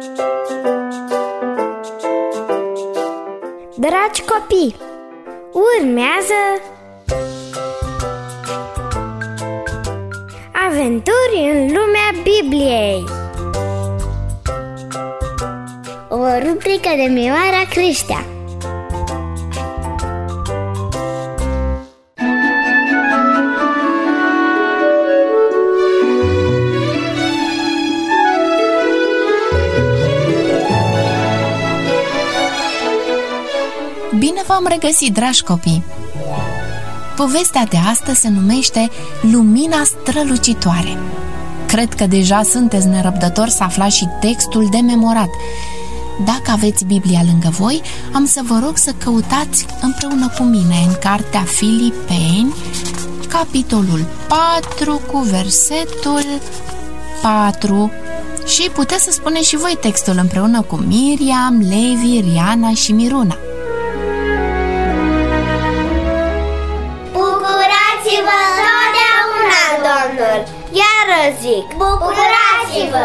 Dragi copii, urmează Aventuri în lumea Bibliei, o rubrică de Mioara Creștea. Bine v-am regăsit, dragi copii! Povestea de astăzi se numește Lumina strălucitoare. Cred că deja sunteți nerăbdători să aflați și textul de memorat. Dacă aveți Biblia lângă voi, am să vă rog să căutați împreună cu mine în cartea Filipeni, capitolul 4 cu versetul 4. Și puteți să spuneți și voi textul împreună cu Miriam, Levi, Riana și Miruna. Bucurați-vă totdeauna, Domnul! Iară zic, bucurați-vă!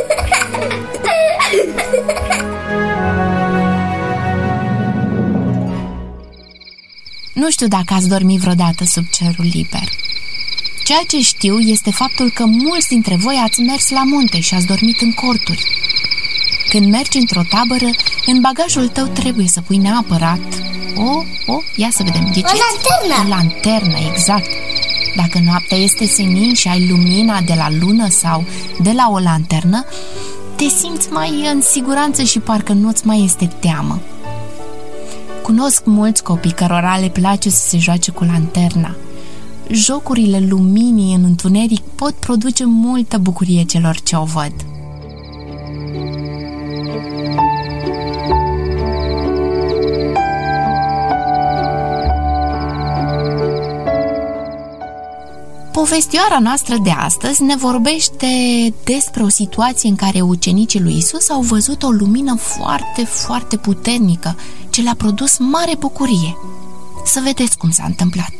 Nu știu dacă ați dormit vreodată sub cerul liber. Ceea ce știu este faptul că mulți dintre voi ați mers la munte și ați dormit în corturi. Când mergi într-o tabără, în bagajul tău trebuie să pui neapărat ia să vedem, ghiciți? O lanternă! O lanternă, exact. Dacă noaptea este senin și ai lumina de la lună sau de la o lanternă, te simți mai în siguranță și parcă nu-ți mai este teamă. Cunosc mulți copii cărora le place să se joace cu lanterna. Jocurile luminii în întuneric pot produce multă bucurie celor ce o văd. Povestioara noastră de astăzi ne vorbește despre o situație în care ucenicii lui Isus au văzut o lumină foarte, foarte puternică, ce le-a produs mare bucurie. Să vedeți cum s-a întâmplat.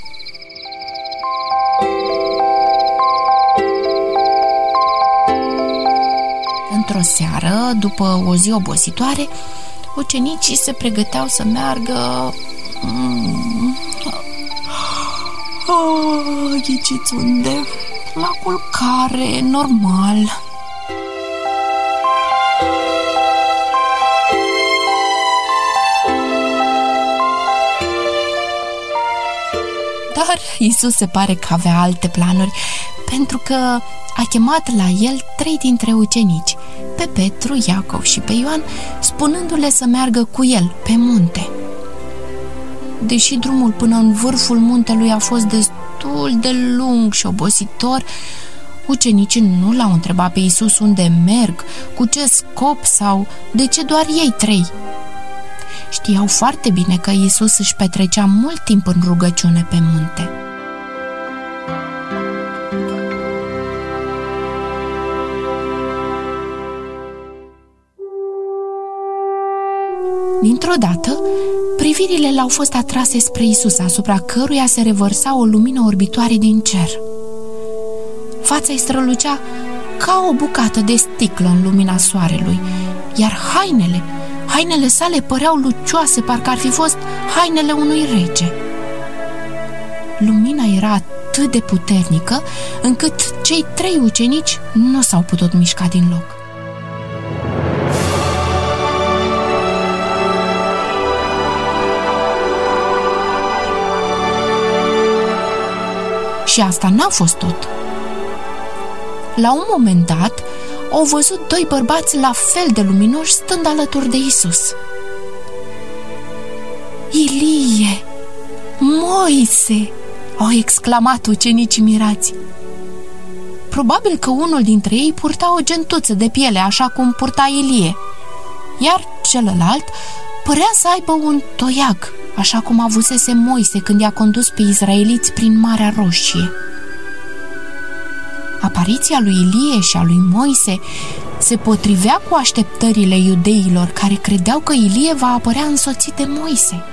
Într-o seară, după o zi obositoare, ucenicii se pregăteau să meargă... Ghiciți unde? La culcare, normal. Dar Isus se pare că avea alte planuri, pentru că a chemat la el 3 dintre ucenici, pe Petru, Iacov și pe Ioan, spunându-le să meargă cu el pe munte. Deși drumul până în vârful muntelui a fost destul de lung și obositor, ucenicii nu l-au întrebat pe Iisus unde merg, cu ce scop sau de ce doar ei 3. Știau foarte bine că Iisus își petrecea mult timp în rugăciune pe munte. Dintr-o dată, privirile le-au fost atrase spre Isus, asupra căruia se revărsa o lumină orbitoare din cer. Fața-i strălucea ca o bucată de sticlă în lumina soarelui, iar hainele sale păreau lucioase, parcă ar fi fost hainele unui rege. Lumina era atât de puternică, încât cei 3 ucenici nu s-au putut mișca din loc. Și asta n-a fost tot. La un moment dat, au văzut 2 bărbați la fel de luminoși stând alături de Isus. Ilie! Moise! Au exclamat ucenicii mirați. Probabil că unul dintre ei purta o gentuță de piele, așa cum purta Ilie, iar celălalt părea să aibă un toiag, așa cum avusese Moise când i-a condus pe izraeliți prin Marea Roșie. Apariția lui Ilie și a lui Moise se potrivea cu așteptările iudeilor, care credeau că Ilie va apărea însoțit de Moise.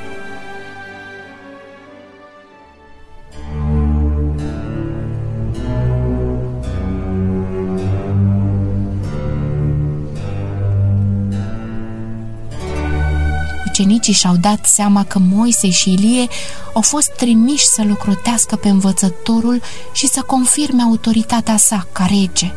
ucenicii și-au dat seama că Moise și Ilie au fost trimiși să locrotească pe învățătorul și să confirme autoritatea sa ca rege.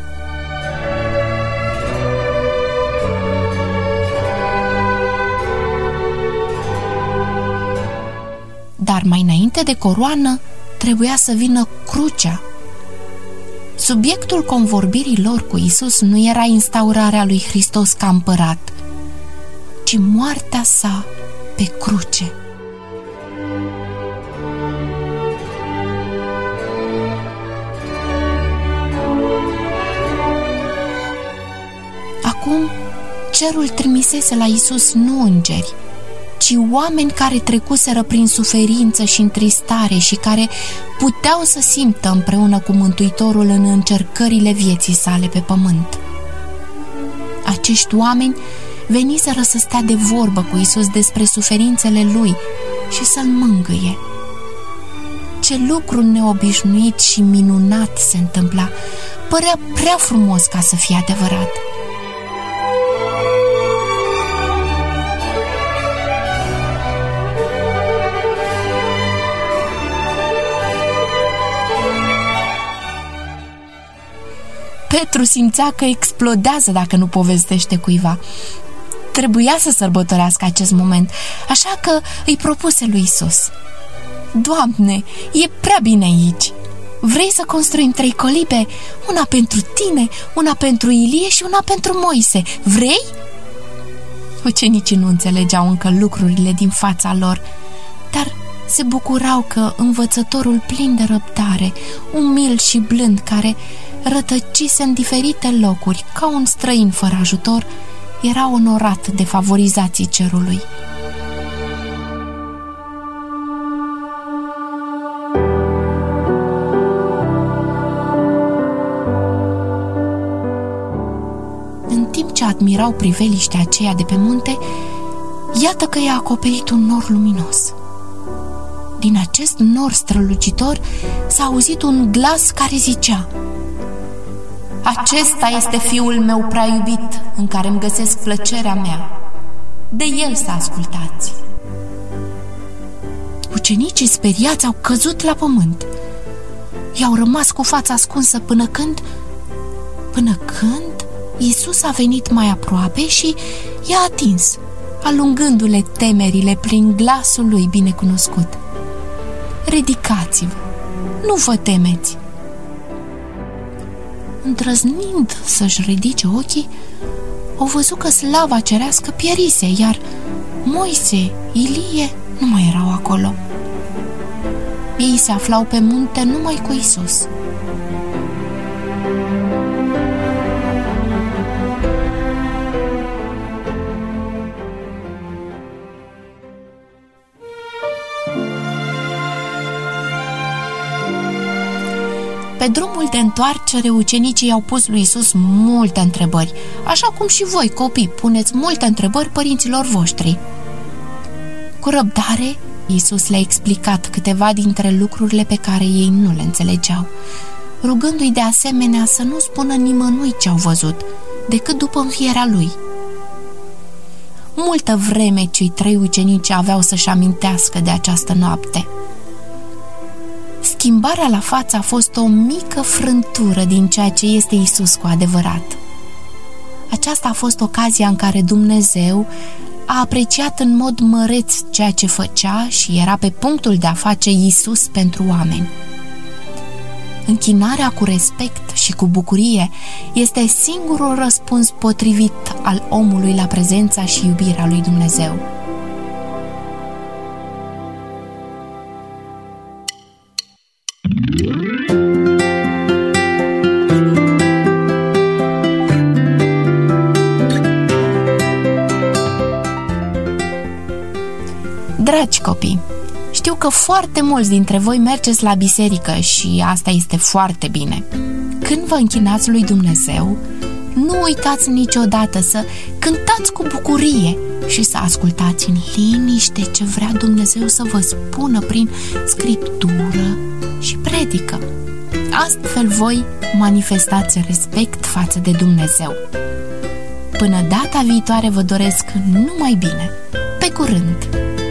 Dar mai înainte de coroană trebuia să vină crucea. Subiectul convorbirii lor cu Iisus nu era instaurarea lui Hristos ca împărat, ci moartea sa pe cruce. Acum, cerul trimisese la Iisus nu îngeri, ci oameni care trecuseră prin suferință și întristare și care puteau să simtă împreună cu Mântuitorul în încercările vieții sale pe pământ. Acești oameni veniseră să stea de vorbă cu Iisus despre suferințele lui și să-l mângâie. Ce lucru neobișnuit și minunat se întâmpla! Părea prea frumos ca să fie adevărat. Petru simțea că explodează dacă nu povestește cuiva. Trebuia să sărbătorească acest moment, așa că îi propuse lui Iisus: Doamne, e prea bine aici. Vrei să construim 3 colibe? Una pentru tine, una pentru Ilie și una pentru Moise. Vrei? Ucenicii nu înțelegeau încă lucrurile din fața lor, dar se bucurau că învățătorul plin de răbdare, umil și blând, care rătăcise în diferite locuri ca un străin fără ajutor, era onorat de favorizații cerului. În timp ce admirau priveliștea aceea de pe munte, iată că i-a acoperit un nor luminos. Din acest nor strălucitor s-a auzit un glas care zicea: Acesta este Fiul meu prea iubit, în care îmi găsesc plăcerea mea. De el să ascultați. Ucenicii speriați au căzut la pământ. I-au rămas cu fața ascunsă până când Iisus a venit mai aproape și i-a atins, alungându-le temerile prin glasul lui binecunoscut: Ridicați-vă, nu vă temeți. Îndrăznind să-și ridice ochii, au văzut că slava cerească pierise, iar Moise, Ilie nu mai erau acolo. Ei se aflau pe munte numai cu Iisus. Pe drumul de întoarcere, ucenicii i-au pus lui Iisus multe întrebări, așa cum și voi, copii, puneți multe întrebări părinților voștri. Cu răbdare, Iisus le-a explicat câteva dintre lucrurile pe care ei nu le înțelegeau, rugându-i de asemenea să nu spună nimănui ce au văzut, decât după învierea lui. Multă vreme cei 3 ucenici aveau să-și amintească de această noapte. Schimbarea la față a fost o mică frântură din ceea ce este Iisus cu adevărat. Aceasta a fost ocazia în care Dumnezeu a apreciat în mod măreț ceea ce făcea și era pe punctul de a face Iisus pentru oameni. Închinarea cu respect și cu bucurie este singurul răspuns potrivit al omului la prezența și iubirea lui Dumnezeu. Dragi copii, știu că foarte mulți dintre voi mergeți la biserică și asta este foarte bine. Când vă închinați lui Dumnezeu, nu uitați niciodată să cântați cu bucurie și să ascultați în liniște ce vrea Dumnezeu să vă spună prin scriptură și predică. Astfel voi manifestați respect față de Dumnezeu. Până data viitoare vă doresc numai bine. Pe curând!